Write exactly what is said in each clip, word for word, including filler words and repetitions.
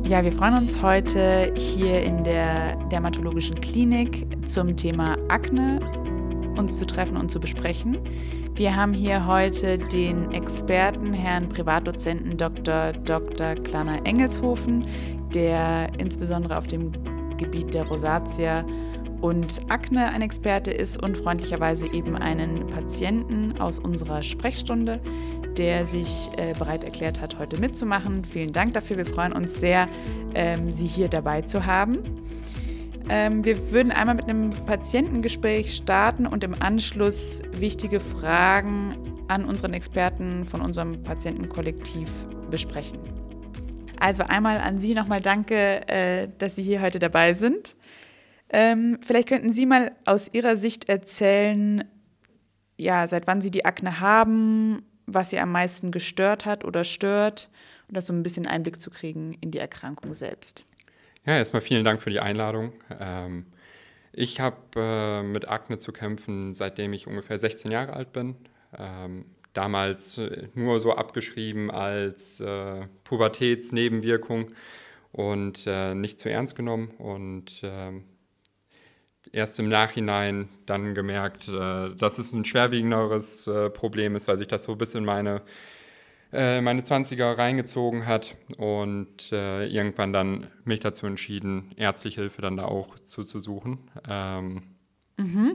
Ja, wir freuen uns heute hier in der dermatologischen Klinik zum Thema Akne uns zu treffen und zu besprechen. Wir haben hier heute den Experten, Herrn Privatdozenten Doktor Doktor Klanner Engelshofen, der insbesondere auf dem Gebiet der Rosatia und Akne ein Experte ist und freundlicherweise eben einen Patienten aus unserer Sprechstunde, der sich äh, bereit erklärt hat, heute mitzumachen. Vielen Dank dafür. Wir freuen uns sehr, ähm, Sie hier dabei zu haben. Ähm, wir würden einmal mit einem Patientengespräch starten und im Anschluss wichtige Fragen an unseren Experten von unserem Patientenkollektiv besprechen. Also einmal an Sie nochmal danke, äh, dass Sie hier heute dabei sind. Ähm, vielleicht könnten Sie mal aus Ihrer Sicht erzählen, ja, seit wann Sie die Akne haben, was Sie am meisten gestört hat oder stört, und das so ein bisschen Einblick zu kriegen in die Erkrankung selbst. Ja, erstmal vielen Dank für die Einladung. Ähm, ich habe äh, mit Akne zu kämpfen, seitdem ich ungefähr sechzehn Jahre alt bin. Ähm, damals äh, nur so abgeschrieben als äh, Pubertätsnebenwirkung und äh, nicht zu ernst genommen. Und äh, erst im Nachhinein dann gemerkt, äh, dass es ein schwerwiegenderes äh, Problem ist, weil sich das so bis in meine meine zwanziger reingezogen hat und äh, irgendwann dann mich dazu entschieden, ärztliche Hilfe dann da auch zuzusuchen. Ähm mhm.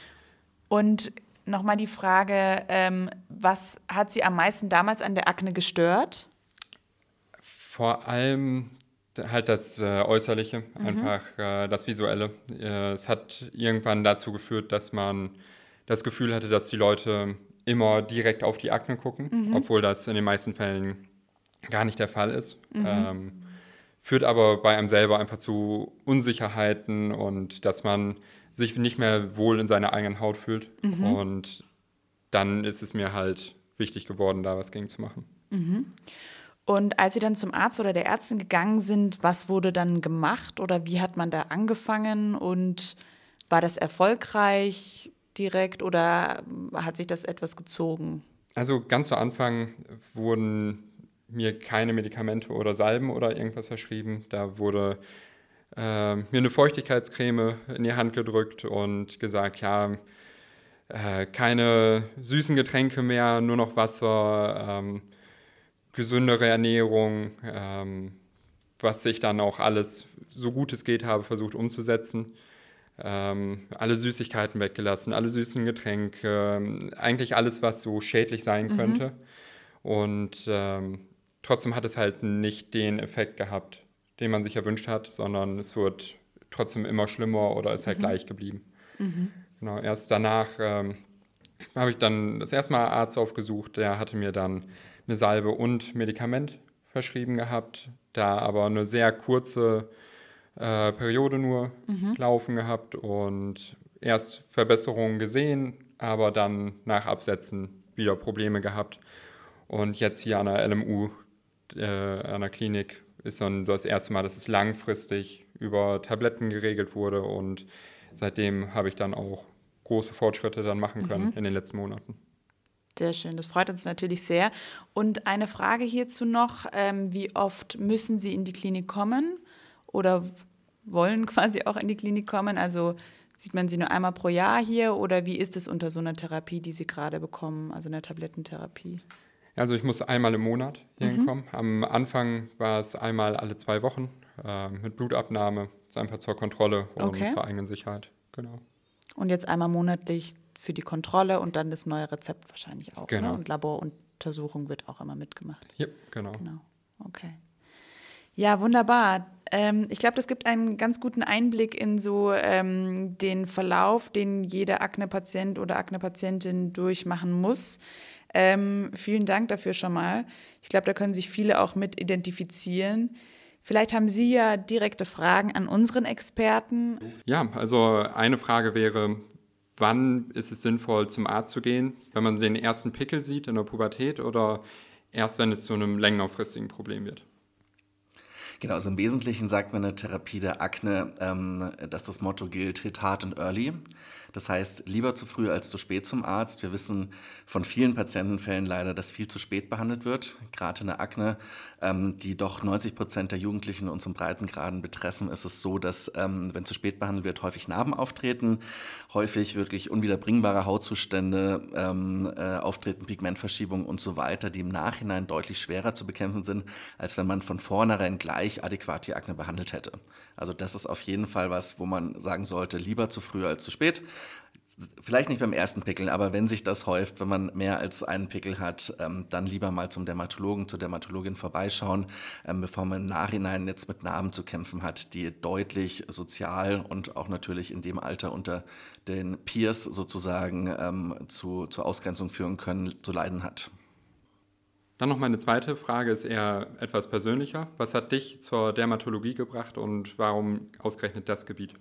Und nochmal die Frage, ähm, was hat Sie am meisten damals an der Akne gestört? Vor allem halt das äh, Äußerliche, Mhm. einfach äh, das Visuelle. Äh, es hat irgendwann dazu geführt, dass man das Gefühl hatte, dass die Leute immer direkt auf die Akne gucken, mhm. obwohl das in den meisten Fällen gar nicht der Fall ist. Mhm. Ähm, führt aber bei einem selber einfach zu Unsicherheiten und dass man sich nicht mehr wohl in seiner eigenen Haut fühlt. Mhm. Und dann ist es mir halt wichtig geworden, da was gegen zu machen. Mhm. Und als Sie dann zum Arzt oder der Ärztin gegangen sind, was wurde dann gemacht oder wie hat man da angefangen und war das erfolgreich direkt oder hat sich das etwas gezogen? Also ganz zu Anfang wurden mir keine Medikamente oder Salben oder irgendwas verschrieben. Da wurde äh, mir eine Feuchtigkeitscreme in die Hand gedrückt und gesagt, ja, äh, keine süßen Getränke mehr, nur noch Wasser, ähm, gesündere Ernährung, ähm, was ich dann auch alles, so gut es geht, habe versucht umzusetzen. Ähm, alle Süßigkeiten weggelassen, alle süßen Getränke, eigentlich alles, was so schädlich sein mhm. könnte. Und ähm, trotzdem hat es halt nicht den Effekt gehabt, den man sich erwünscht hat, sondern es wird trotzdem immer schlimmer oder ist halt mhm. gleich geblieben. Mhm. Genau, erst danach ähm, habe ich dann das erste Mal Arzt aufgesucht, der hatte mir dann eine Salbe und Medikament verschrieben gehabt, da aber eine sehr kurze Äh, Periode nur mhm. laufen gehabt und erst Verbesserungen gesehen, aber dann nach Absetzen wieder Probleme gehabt. Und jetzt hier an der L M U, äh, an der Klinik, ist dann so das erste Mal, dass es langfristig über Tabletten geregelt wurde und seitdem habe ich dann auch große Fortschritte dann machen können mhm. in den letzten Monaten. Sehr schön, das freut uns natürlich sehr. Und eine Frage hierzu noch, ähm, wie oft müssen Sie in die Klinik kommen? Oder wollen quasi auch in die Klinik kommen? Also sieht man sie nur einmal pro Jahr hier oder wie ist es unter so einer Therapie, die Sie gerade bekommen, also einer Tablettentherapie? Also ich muss einmal im Monat hier mhm. hinkommen. Am Anfang war es einmal alle zwei Wochen äh, mit Blutabnahme, einfach zur Kontrolle und okay. zur eigenen Sicherheit. Genau. Und jetzt einmal monatlich für die Kontrolle und dann das neue Rezept wahrscheinlich auch. Genau. Ne? Und Laboruntersuchung wird auch immer mitgemacht. Ja, genau. Genau, okay. Ja, wunderbar. Ähm, ich glaube, das gibt einen ganz guten Einblick in so ähm, den Verlauf, den jeder Akne-Patient oder Akne-Patientin durchmachen muss. Ähm, vielen Dank dafür schon mal. Ich glaube, da können sich viele auch mit identifizieren. Vielleicht haben Sie ja direkte Fragen an unseren Experten. Ja, also eine Frage wäre, wann ist es sinnvoll, zum Arzt zu gehen? Wenn man den ersten Pickel sieht in der Pubertät oder erst, wenn es zu einem längerfristigen Problem wird? Genau, also im Wesentlichen sagt man in der Therapie der Akne, ähm, dass das Motto gilt, hit hard and early. Das heißt, lieber zu früh als zu spät zum Arzt. Wir wissen von vielen Patientenfällen leider, dass viel zu spät behandelt wird. Gerade in der Akne, ähm, die doch neunzig Prozent der Jugendlichen in unseren Breitengraden betreffen, ist es so, dass, ähm, wenn zu spät behandelt wird, häufig Narben auftreten, häufig wirklich unwiederbringbare Hautzustände ähm, äh, auftreten, Pigmentverschiebungen und so weiter, die im Nachhinein deutlich schwerer zu bekämpfen sind, als wenn man von vornherein gleich adäquat die Akne behandelt hätte. Also das ist auf jeden Fall was, wo man sagen sollte, lieber zu früh als zu spät. Vielleicht nicht beim ersten Pickeln, aber wenn sich das häuft, wenn man mehr als einen Pickel hat, ähm, dann lieber mal zum Dermatologen, zur Dermatologin vorbeischauen, ähm, bevor man im Nachhinein jetzt mit Narben zu kämpfen hat, die deutlich sozial und auch natürlich in dem Alter unter den Peers sozusagen ähm, zu, zur Ausgrenzung führen können, zu leiden hat. Dann noch meine zweite Frage, ist eher etwas persönlicher. Was hat dich zur Dermatologie gebracht und warum ausgerechnet das Gebiet?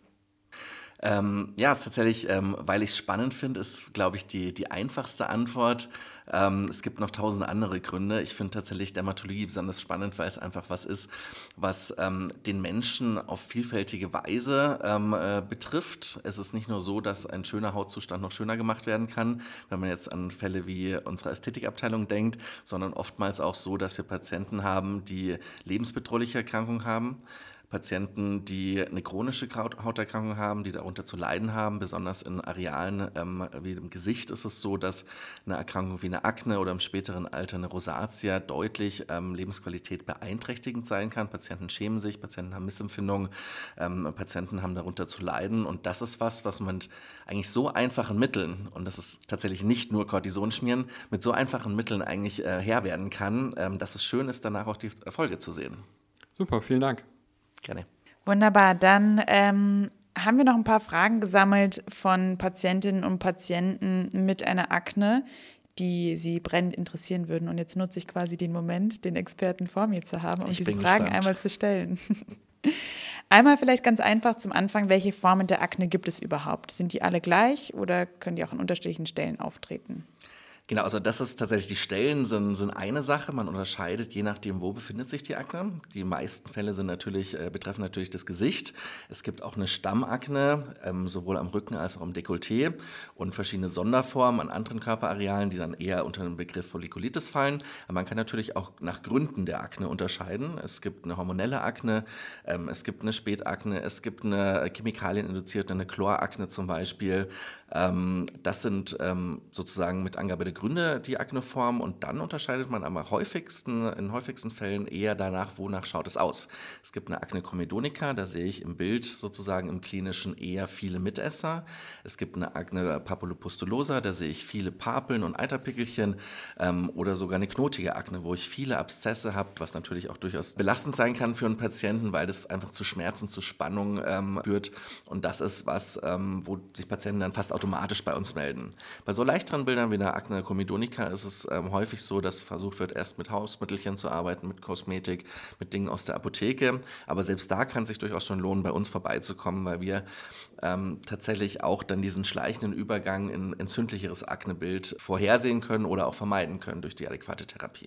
Ähm, ja, es ist tatsächlich, ähm, weil ich es spannend finde, ist, glaube ich, die, die einfachste Antwort. Ähm, es gibt noch tausend andere Gründe. Ich finde tatsächlich Dermatologie besonders spannend, weil es einfach was ist, was ähm, den Menschen auf vielfältige Weise ähm, äh, betrifft. Es ist nicht nur so, dass ein schöner Hautzustand noch schöner gemacht werden kann, wenn man jetzt an Fälle wie unsere Ästhetikabteilung denkt, sondern oftmals auch so, dass wir Patienten haben, die lebensbedrohliche Erkrankungen haben. Patienten, die eine chronische Hauterkrankung haben, die darunter zu leiden haben, besonders in Arealen ähm, wie im Gesicht ist es so, dass eine Erkrankung wie eine Akne oder im späteren Alter eine Rosatia deutlich ähm, Lebensqualität beeinträchtigend sein kann. Patienten schämen sich, Patienten haben Missempfindungen, ähm, Patienten haben darunter zu leiden und das ist was, was man mit eigentlich so einfachen Mitteln, und das ist tatsächlich nicht nur Cortison schmieren, mit so einfachen Mitteln eigentlich äh, Herr werden kann, ähm, dass es schön ist, danach auch die Erfolge zu sehen. Super, vielen Dank. Gerne. Wunderbar, dann ähm, haben wir noch ein paar Fragen gesammelt von Patientinnen und Patienten mit einer Akne, die Sie brennend interessieren würden. Und jetzt nutze ich quasi den Moment, den Experten vor mir zu haben, um Ich diese bin Fragen gespannt. einmal zu stellen. Einmal vielleicht ganz einfach zum Anfang, welche Formen der Akne gibt es überhaupt? Sind die alle gleich oder können die auch an unterschiedlichen Stellen auftreten? Genau, also das ist tatsächlich, die Stellen sind, sind eine Sache, man unterscheidet je nachdem, wo befindet sich die Akne. Die meisten Fälle sind natürlich, äh, betreffen natürlich das Gesicht. Es gibt auch eine Stammakne, ähm, sowohl am Rücken als auch am Dekolleté und verschiedene Sonderformen an anderen Körperarealen, die dann eher unter den Begriff Follikulitis fallen. Aber man kann natürlich auch nach Gründen der Akne unterscheiden. Es gibt eine hormonelle Akne, ähm, es gibt eine Spätakne, es gibt eine chemikalieninduzierte, eine Chlorakne zum Beispiel. Ähm, das sind ähm, sozusagen mit Angabe der Gründe die Akneform und dann unterscheidet man aber häufigsten, in häufigsten Fällen eher danach, wonach schaut es aus. Es gibt eine Akne comedonica, da sehe ich im Bild sozusagen im Klinischen eher viele Mitesser. Es gibt eine Akne papulopustulosa, da sehe ich viele Papeln und Eiterpickelchen ähm, oder sogar eine knotige Akne, wo ich viele Abszesse habe, was natürlich auch durchaus belastend sein kann für einen Patienten, weil das einfach zu Schmerzen, zu Spannung ähm, führt und das ist was, ähm, wo sich Patienten dann fast automatisch bei uns melden. Bei so leichteren Bildern wie einer Akne comedonica ist es ähm, häufig so, dass versucht wird, erst mit Hausmittelchen zu arbeiten, mit Kosmetik, mit Dingen aus der Apotheke. Aber selbst da kann es sich durchaus schon lohnen, bei uns vorbeizukommen, weil wir ähm, tatsächlich auch dann diesen schleichenden Übergang in entzündlicheres Aknebild vorhersehen können oder auch vermeiden können durch die adäquate Therapie.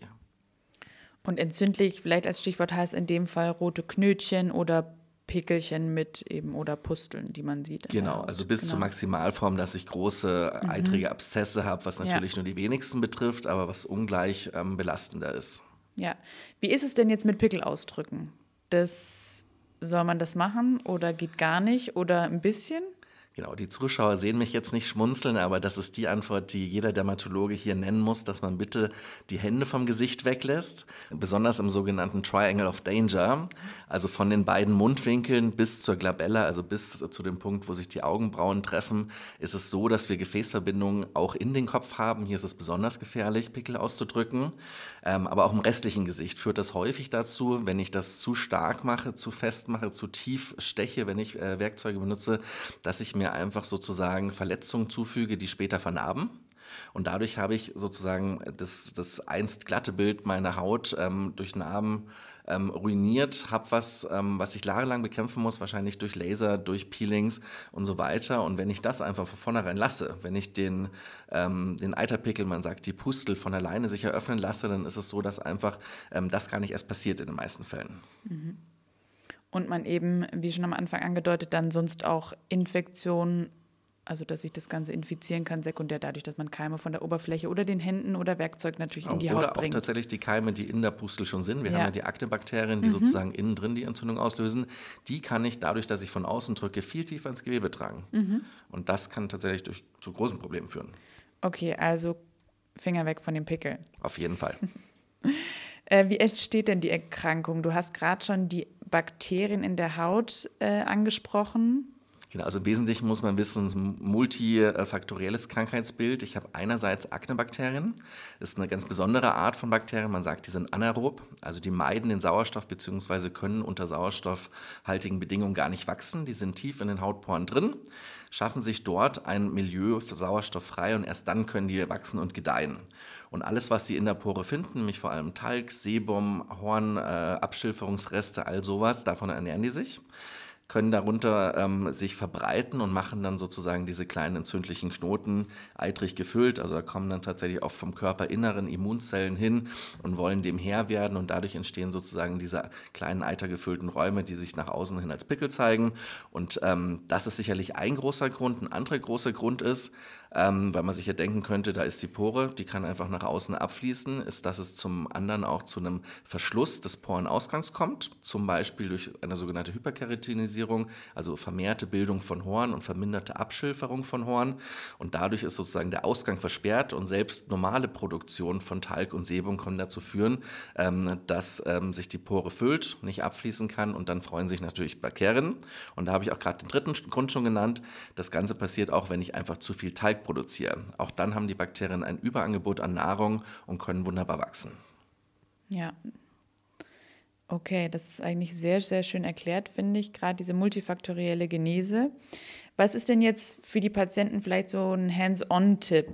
Und entzündlich, vielleicht als Stichwort heißt in dem Fall rote Knötchen oder Pickelchen mit eben oder Pusteln, die man sieht. Genau, also bis genau. zur Maximalform, dass ich große mhm. eitrige Abszesse habe, was natürlich ja. nur die wenigsten betrifft, aber was ungleich ähm, belastender ist. Ja, wie ist es denn jetzt mit Pickelausdrücken? Das, soll man das machen oder geht gar nicht oder ein bisschen? Genau, die Zuschauer sehen mich jetzt nicht schmunzeln, aber das ist die Antwort, die jeder Dermatologe hier nennen muss, dass man bitte die Hände vom Gesicht weglässt, besonders im sogenannten Triangle of Danger, also von den beiden Mundwinkeln bis zur Glabella, also bis zu dem Punkt, wo sich die Augenbrauen treffen, ist es so, dass wir Gefäßverbindungen auch in den Kopf haben. Hier ist es besonders gefährlich, Pickel auszudrücken, ähm, aber auch im restlichen Gesicht führt das häufig dazu, wenn ich das zu stark mache, zu fest mache, zu tief steche, wenn ich äh, Werkzeuge benutze, dass ich mir mir einfach sozusagen Verletzungen zufüge, die später vernarben. Und dadurch habe ich sozusagen das, das einst glatte Bild meiner Haut ähm, durch Narben ähm, ruiniert, habe was, ähm, was ich jahrelang bekämpfen muss, wahrscheinlich durch Laser, durch Peelings und so weiter. Und wenn ich das einfach von vornherein lasse, wenn ich den, ähm, den Eiterpickel, man sagt die Pustel, von alleine sich eröffnen lasse, dann ist es so, dass einfach ähm, das gar nicht erst passiert in den meisten Fällen. Mhm. und man eben, wie schon am Anfang angedeutet, dann sonst auch Infektionen, also dass sich das Ganze infizieren kann, sekundär dadurch, dass man Keime von der Oberfläche oder den Händen oder Werkzeug natürlich in die Oder Haut auch bringt. tatsächlich die Keime, die in der Pustel schon sind. Wir Ja. haben ja die Aknebakterien, die Mhm. sozusagen innen drin die Entzündung auslösen. Die kann ich dadurch, dass ich von außen drücke, viel tiefer ins Gewebe tragen. Mhm. Und das kann tatsächlich durch, zu großen Problemen führen. Okay, also Finger weg von den Pickeln. Auf jeden Fall. Äh, wie entsteht denn die Erkrankung? Du hast gerade schon die Bakterien in der Haut äh, angesprochen. Genau, also im Wesentlichen muss man wissen, es ist ein multifaktorielles Krankheitsbild. Ich habe einerseits Aknebakterien. Das ist eine ganz besondere Art von Bakterien. Man sagt, die sind anaerob, also die meiden den Sauerstoff bzw. können unter sauerstoffhaltigen Bedingungen gar nicht wachsen. Die sind tief in den Hautporen drin, schaffen sich dort ein Milieu für Sauerstoff frei und erst dann können die wachsen und gedeihen. Und alles, was sie in der Pore finden, nämlich vor allem Talg, Sebum, Horn, äh, Abschilferungsreste, all sowas, davon ernähren die sich, können darunter ähm, sich verbreiten und machen dann sozusagen diese kleinen entzündlichen Knoten eitrig gefüllt. Also da kommen dann tatsächlich auch vom Körperinneren Immunzellen hin und wollen dem Herr werden und dadurch entstehen sozusagen diese kleinen eitergefüllten Räume, die sich nach außen hin als Pickel zeigen. Und ähm, das ist sicherlich ein großer Grund. Ein anderer großer Grund ist, ähm, weil man sich ja denken könnte, da ist die Pore, die kann einfach nach außen abfließen, ist, dass es zum anderen auch zu einem Verschluss des Porenausgangs kommt, zum Beispiel durch eine sogenannte Hyperkeratinisierung, also vermehrte Bildung von Horn und verminderte Abschilferung von Horn. Und dadurch ist sozusagen der Ausgang versperrt und selbst normale Produktion von Talg und Sebum kann dazu führen, ähm, dass ähm, sich die Pore füllt, nicht abfließen kann und dann freuen sich natürlich Bakterien. Und da habe ich auch gerade den dritten Grund schon genannt. Das Ganze passiert auch, wenn ich einfach zu viel Talg produziere. Auch dann haben die Bakterien ein Überangebot an Nahrung und können wunderbar wachsen. Ja. Okay, das ist eigentlich sehr, sehr schön erklärt, finde ich, gerade diese multifaktorielle Genese. Was ist denn jetzt für die Patienten vielleicht so ein Hands-on-Tipp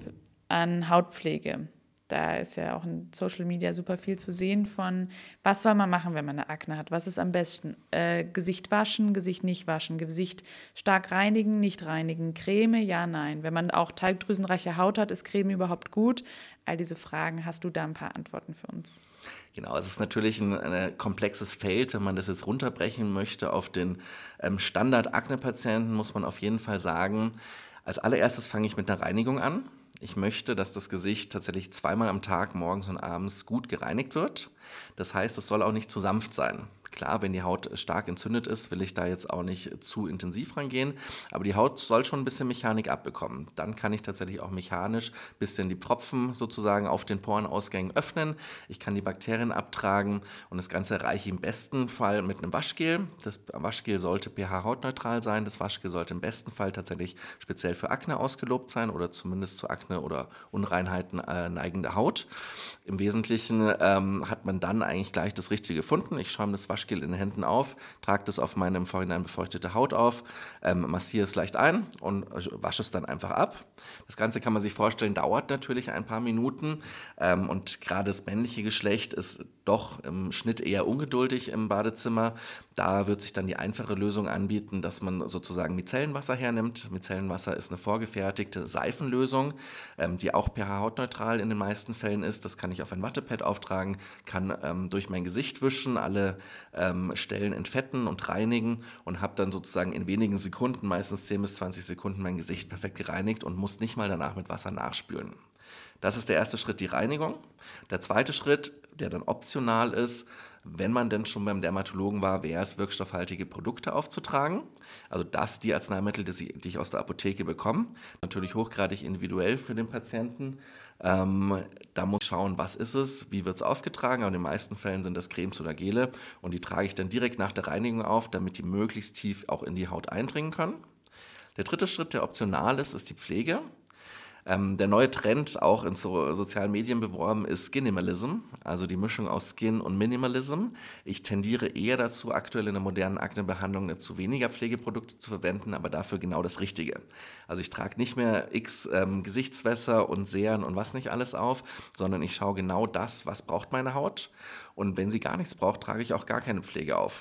an Hautpflege? Da ist ja auch in Social Media super viel zu sehen von, was soll man machen, wenn man eine Akne hat? Was ist am besten? Äh, Gesicht waschen, Gesicht nicht waschen, Gesicht stark reinigen, nicht reinigen, Creme, ja, nein. Wenn man auch talgdrüsenreiche Haut hat, ist Creme überhaupt gut? All diese Fragen, hast du da ein paar Antworten für uns? Genau, es ist natürlich ein, ein komplexes Feld. Wenn man das jetzt runterbrechen möchte auf den ähm, Standard-Akne-Patienten, muss man auf jeden Fall sagen, als allererstes fange ich mit einer Reinigung an. Ich möchte, dass das Gesicht tatsächlich zweimal am Tag, morgens und abends, gut gereinigt wird. Das heißt, es soll auch nicht zu sanft sein. Klar, wenn die Haut stark entzündet ist, will ich da jetzt auch nicht zu intensiv rangehen, aber die Haut soll schon ein bisschen Mechanik abbekommen. Dann kann ich tatsächlich auch mechanisch ein bisschen die Pfropfen sozusagen auf den Porenausgängen öffnen. Ich kann die Bakterien abtragen und das Ganze erreiche ich im besten Fall mit einem Waschgel. Das Waschgel sollte pH-hautneutral sein. Das Waschgel sollte im besten Fall tatsächlich speziell für Akne ausgelobt sein oder zumindest zu Akne oder Unreinheiten äh, neigende Haut. Im Wesentlichen ähm, hat man dann eigentlich gleich das Richtige gefunden. Ich schäume das Waschgel in den Händen auf, trage das auf meine im Vorhinein befeuchtete Haut auf, ähm, massiere es leicht ein und wasche es dann einfach ab. Das Ganze kann man sich vorstellen, dauert natürlich ein paar Minuten ähm, und gerade das männliche Geschlecht ist doch im Schnitt eher ungeduldig im Badezimmer. Da wird sich dann die einfache Lösung anbieten, dass man sozusagen Micellenwasser hernimmt. Micellenwasser ist eine vorgefertigte Seifenlösung, ähm, die auch pH-hautneutral in den meisten Fällen ist. Das kann ich auf ein Wattepad auftragen, kann ähm, durch mein Gesicht wischen, alle ähm, Stellen entfetten und reinigen und habe dann sozusagen in wenigen Sekunden, meistens zehn bis zwanzig Sekunden, mein Gesicht perfekt gereinigt und muss nicht mal danach mit Wasser nachspülen. Das ist der erste Schritt, die Reinigung. Der zweite Schritt, der dann optional ist, wenn man denn schon beim Dermatologen war, wäre es, wirkstoffhaltige Produkte aufzutragen. Also das, die Arzneimittel, die ich aus der Apotheke bekomme. Natürlich hochgradig individuell für den Patienten. Ähm, da muss ich schauen, was ist es, wie wird es aufgetragen. Aber in den meisten Fällen sind das Cremes oder Gele und die trage ich dann direkt nach der Reinigung auf, damit die möglichst tief auch in die Haut eindringen können. Der dritte Schritt, der optional ist, ist die Pflege. Ähm, der neue Trend, auch in so sozialen Medien beworben, ist Skinimalism, also die Mischung aus Skin und Minimalism. Ich tendiere eher dazu, aktuell in der modernen Aknebehandlung dazu weniger Pflegeprodukte zu verwenden, aber dafür genau das Richtige. Also ich trage nicht mehr x ähm, Gesichtswässer und Serien und was nicht alles auf, sondern ich schaue genau das, was braucht meine Haut. Und wenn sie gar nichts braucht, trage ich auch gar keine Pflege auf.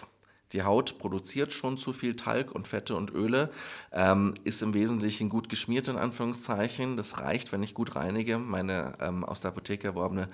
Die Haut produziert schon zu viel Talg und Fette und Öle, ähm, ist im Wesentlichen gut geschmiert in Anführungszeichen. Das reicht, wenn ich gut reinige, meine ähm, aus der Apotheke erworbene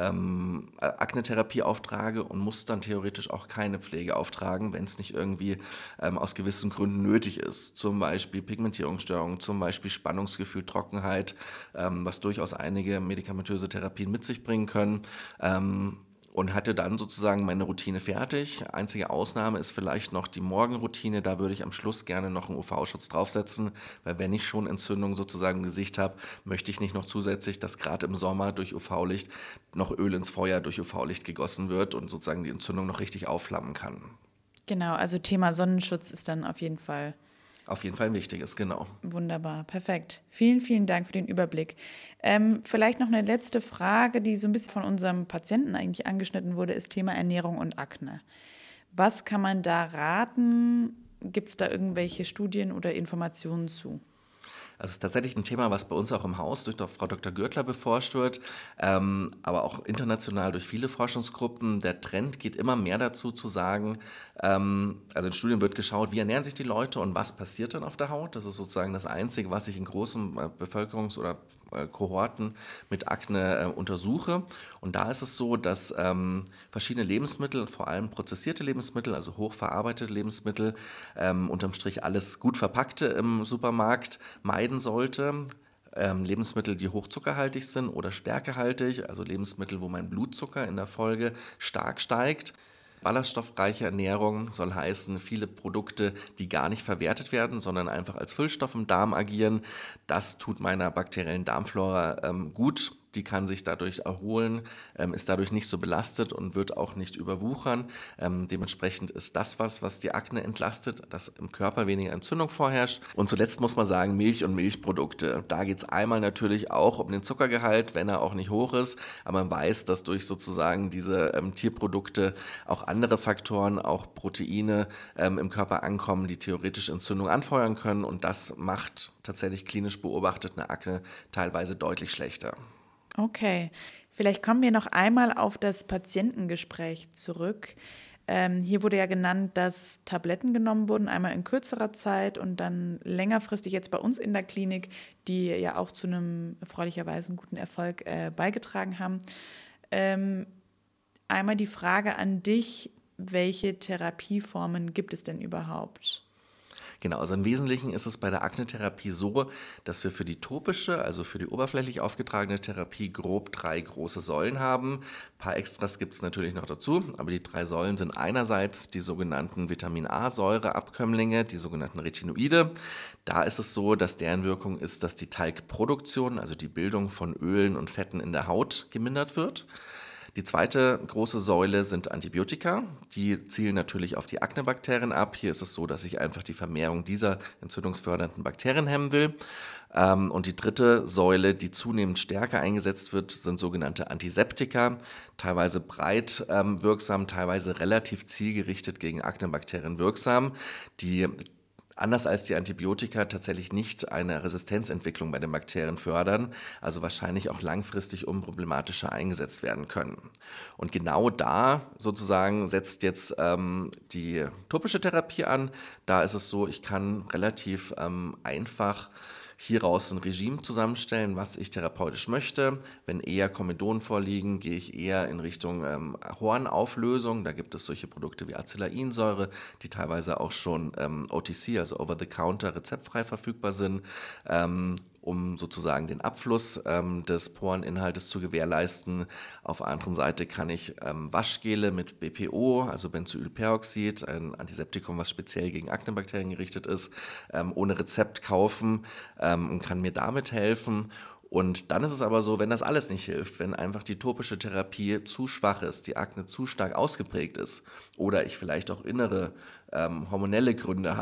ähm, Aknetherapie auftrage und muss dann theoretisch auch keine Pflege auftragen, wenn es nicht irgendwie ähm, aus gewissen Gründen nötig ist. Zum Beispiel Pigmentierungsstörungen, zum Beispiel Spannungsgefühl, Trockenheit, ähm, was durchaus einige medikamentöse Therapien mit sich bringen können. Ähm, Und hatte dann sozusagen meine Routine fertig. Einzige Ausnahme ist vielleicht noch die Morgenroutine. Da würde ich am Schluss gerne noch einen U V-Schutz draufsetzen, weil wenn ich schon Entzündung sozusagen im Gesicht habe, möchte ich nicht noch zusätzlich, dass gerade im Sommer durch U V-Licht noch Öl ins Feuer durch U V-Licht gegossen wird und sozusagen die Entzündung noch richtig aufflammen kann. Genau, also Thema Sonnenschutz ist dann auf jeden Fall Auf jeden Fall ein wichtiges, genau. wunderbar, perfekt. Vielen, vielen Dank für den Überblick. Ähm, vielleicht noch eine letzte Frage, die so ein bisschen von unserem Patienten eigentlich angeschnitten wurde, ist Thema Ernährung und Akne. Was kann man da raten? Gibt es da irgendwelche Studien oder Informationen zu? Also es ist tatsächlich ein Thema, was bei uns auch im Haus durch Frau Doktor Gürtler beforscht wird, ähm, aber auch international durch viele Forschungsgruppen. Der Trend geht immer mehr dazu zu sagen, ähm, also in Studien wird geschaut, wie ernähren sich die Leute und was passiert dann auf der Haut. Das ist sozusagen das Einzige, was ich in großen äh, Bevölkerungs- oder äh, Kohorten mit Akne äh, untersuche. Und da ist es so, dass ähm, verschiedene Lebensmittel, vor allem prozessierte Lebensmittel, also hochverarbeitete Lebensmittel, ähm, unterm Strich alles gut verpackte im Supermarkt meiden sollte. Ähm, Lebensmittel, die hochzuckerhaltig sind oder stärkehaltig, also Lebensmittel, wo mein Blutzucker in der Folge stark steigt. Ballaststoffreiche Ernährung soll heißen, viele Produkte, die gar nicht verwertet werden, sondern einfach als Füllstoff im Darm agieren. Das tut meiner bakteriellen Darmflora ähm, gut. Die kann sich dadurch erholen, ähm, ist dadurch nicht so belastet und wird auch nicht überwuchern. Ähm, dementsprechend ist das was, was die Akne entlastet, dass im Körper weniger Entzündung vorherrscht. Und zuletzt muss man sagen, Milch und Milchprodukte. Da geht es einmal natürlich auch um den Zuckergehalt, wenn er auch nicht hoch ist. Aber man weiß, dass durch sozusagen diese ähm, Tierprodukte auch andere Faktoren, auch Proteine ähm, im Körper ankommen, die theoretisch Entzündung anfeuern können. Und das macht tatsächlich klinisch beobachtet eine Akne teilweise deutlich schlechter. Okay, vielleicht kommen wir noch einmal auf das Patientengespräch zurück. Ähm, hier wurde ja genannt, dass Tabletten genommen wurden, einmal in kürzerer Zeit und dann längerfristig jetzt bei uns in der Klinik, die ja auch zu einem erfreulicherweise einen guten Erfolg äh, beigetragen haben. Ähm, einmal die Frage an dich, welche Therapieformen gibt es denn überhaupt? Genau, also im Wesentlichen ist es bei der Aknetherapie so, dass wir für die topische, also für die oberflächlich aufgetragene Therapie grob drei große Säulen haben. Ein paar Extras gibt es natürlich noch dazu, aber die drei Säulen sind einerseits die sogenannten Vitamin-A-Säure-Abkömmlinge, die sogenannten Retinoide. Da ist es so, dass deren Wirkung ist, dass die Talgproduktion, also die Bildung von Ölen und Fetten in der Haut, gemindert wird. Die zweite große Säule sind Antibiotika. Die zielen natürlich auf die Aknebakterien ab. Hier ist es so, dass ich einfach die Vermehrung dieser entzündungsfördernden Bakterien hemmen will. Und die dritte Säule, die zunehmend stärker eingesetzt wird, sind sogenannte Antiseptika. Teilweise breit ähm, wirksam, teilweise relativ zielgerichtet gegen Aknebakterien wirksam, die anders als die Antibiotika tatsächlich nicht eine Resistenzentwicklung bei den Bakterien fördern, also wahrscheinlich auch langfristig unproblematischer eingesetzt werden können. Und genau da sozusagen setzt jetzt ähm, die topische Therapie an. Da ist es so, ich kann relativ ähm, einfach hieraus ein Regime zusammenstellen, was ich therapeutisch möchte. Wenn eher Komedonen vorliegen, gehe ich eher in Richtung ähm, Hornauflösung. Da gibt es solche Produkte wie Acelainsäure, die teilweise auch schon ähm, O T C, also over-the-counter, rezeptfrei verfügbar sind, ähm, um sozusagen den Abfluss ähm, des Poreninhaltes zu gewährleisten. Auf der anderen Seite kann ich ähm, Waschgele mit B P O, also Benzoylperoxid, ein Antiseptikum, was speziell gegen Aknebakterien gerichtet ist, ähm, ohne Rezept kaufen ähm, und kann mir damit helfen. Und dann ist es aber so, wenn das alles nicht hilft, wenn einfach die topische Therapie zu schwach ist, die Akne zu stark ausgeprägt ist oder ich vielleicht auch innere ähm, hormonelle Gründe habe,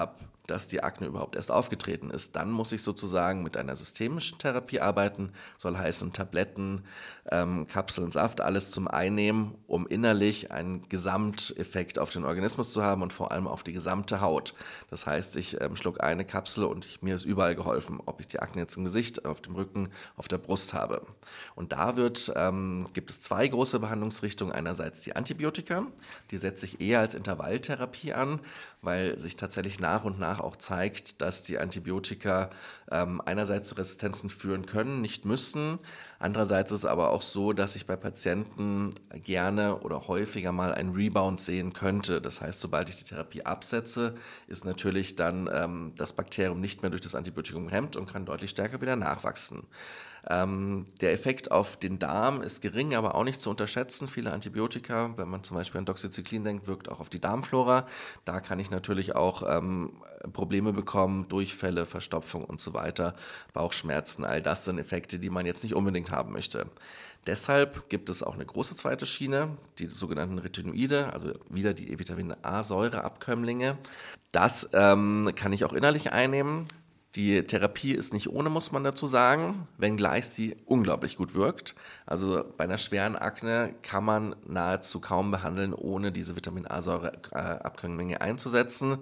dass die Akne überhaupt erst aufgetreten ist. Dann muss ich sozusagen mit einer systemischen Therapie arbeiten, soll heißen Tabletten, ähm, Kapseln, Saft, alles zum Einnehmen, um innerlich einen Gesamteffekt auf den Organismus zu haben und vor allem auf die gesamte Haut. Das heißt, ich ähm, schluck eine Kapsel und ich, mir ist überall geholfen, ob ich die Akne jetzt im Gesicht, auf dem Rücken, auf der Brust habe. Und da wird, ähm, gibt es zwei große Behandlungsrichtungen. Einerseits die Antibiotika, die setze ich eher als Intervalltherapie an, weil sich tatsächlich nach und nach auch zeigt, dass die Antibiotika ähm, einerseits zu Resistenzen führen können, nicht müssen. Andererseits ist es aber auch so, dass ich bei Patienten gerne oder häufiger mal einen Rebound sehen könnte. Das heißt, sobald ich die Therapie absetze, ist natürlich dann ähm, das Bakterium nicht mehr durch das Antibiotikum gehemmt und kann deutlich stärker wieder nachwachsen. Ähm, der Effekt auf den Darm ist gering, aber auch nicht zu unterschätzen. Viele Antibiotika, wenn man zum Beispiel an Doxycyclin denkt, wirkt auch auf die Darmflora. Da kann ich natürlich auch ähm, Probleme bekommen, Durchfälle, Verstopfung und so weiter, Bauchschmerzen. All das sind Effekte, die man jetzt nicht unbedingt haben möchte. Deshalb gibt es auch eine große zweite Schiene, die sogenannten Retinoide, also wieder die Vitamin-A-Säureabkömmlinge. Das ähm, kann ich auch innerlich einnehmen. Die Therapie ist nicht ohne, muss man dazu sagen, wenngleich sie unglaublich gut wirkt. Also bei einer schweren Akne kann man nahezu kaum behandeln, ohne diese Vitamin-A-Säure-Abkömmlinge einzusetzen.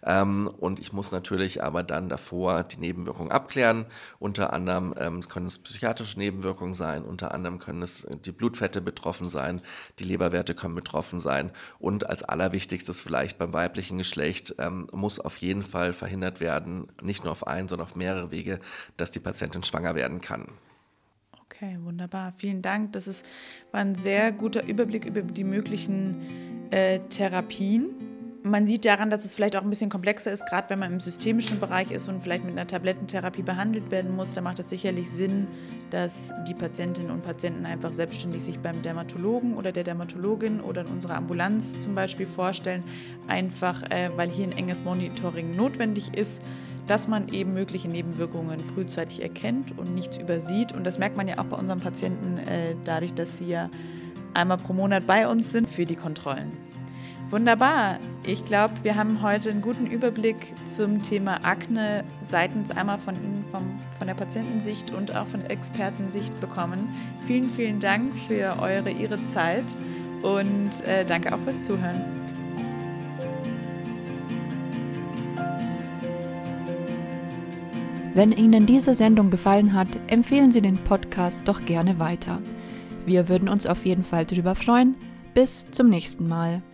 Und ich muss natürlich aber dann davor die Nebenwirkungen abklären. Unter anderem ähm, können es psychiatrische Nebenwirkungen sein, unter anderem können es die Blutfette betroffen sein, die Leberwerte können betroffen sein. Und als allerwichtigstes vielleicht beim weiblichen Geschlecht ähm, muss auf jeden Fall verhindert werden, nicht nur auf einen, sondern auf mehrere Wege, dass die Patientin schwanger werden kann. Okay, wunderbar. Vielen Dank. Das ist, war ein sehr guter Überblick über die möglichen äh, Therapien. Man sieht daran, dass es vielleicht auch ein bisschen komplexer ist, gerade wenn man im systemischen Bereich ist und vielleicht mit einer Tablettentherapie behandelt werden muss. Da macht es sicherlich Sinn, dass die Patientinnen und Patienten einfach selbstständig sich beim Dermatologen oder der Dermatologin oder in unserer Ambulanz zum Beispiel vorstellen, einfach äh, weil hier ein enges Monitoring notwendig ist, dass man eben mögliche Nebenwirkungen frühzeitig erkennt und nichts übersieht. Und das merkt man ja auch bei unseren Patienten äh, dadurch, dass sie ja einmal pro Monat bei uns sind für die Kontrollen. Wunderbar. Ich glaube, wir haben heute einen guten Überblick zum Thema Akne seitens einmal von Ihnen, vom, von der Patientensicht und auch von der Expertensicht bekommen. Vielen, vielen Dank für eure, Ihre Zeit und äh, danke auch fürs Zuhören. Wenn Ihnen diese Sendung gefallen hat, empfehlen Sie den Podcast doch gerne weiter. Wir würden uns auf jeden Fall darüber freuen. Bis zum nächsten Mal.